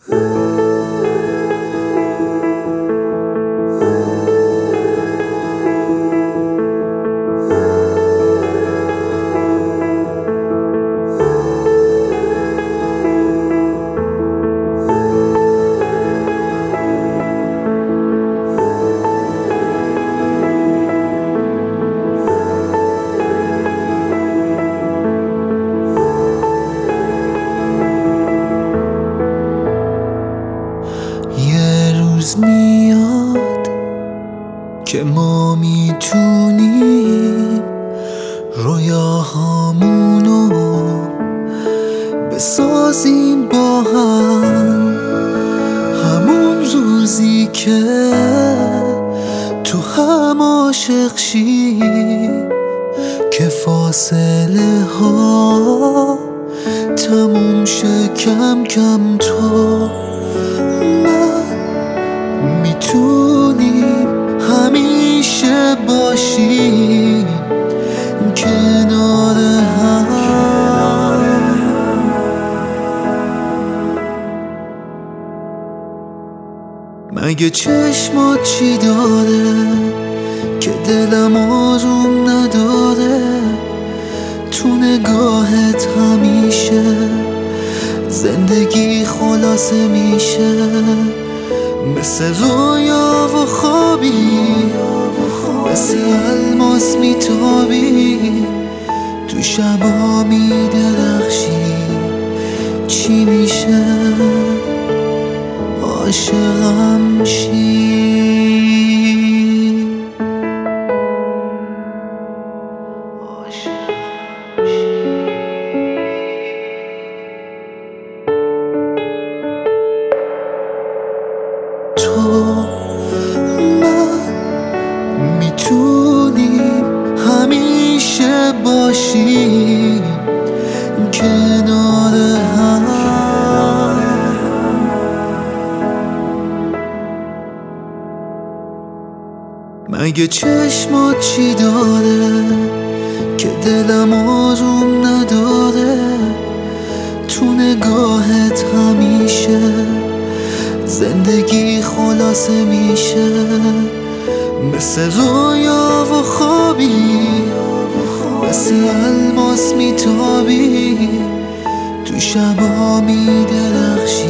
روز میاد که ما میتونیم رویاهامونو بسازیم با هم. همون روزی که تو هم عاشق شیم، که فاصله ها تموم شه کم کم. تو میتونیم همیشه باشیم کنار هم. مگه چشمات چی داره که دلم آروم نداره؟ تو نگاهت همیشه زندگی خلاصه میشه، مثل رویا و خوابی، مثل الماس میتابی، تو شبا میدرخشی. چی میشه عاشقم شی؟ تو من میتونیم همیشه باشیم کنار هم. مگه چشمات چی داره که دلم آروم نداره؟ تو نگاهت همیشه زندگی خلاصه میشه، مثل رویا و خوابی، مثل الماس میتابی، تو شبا میدرخشی.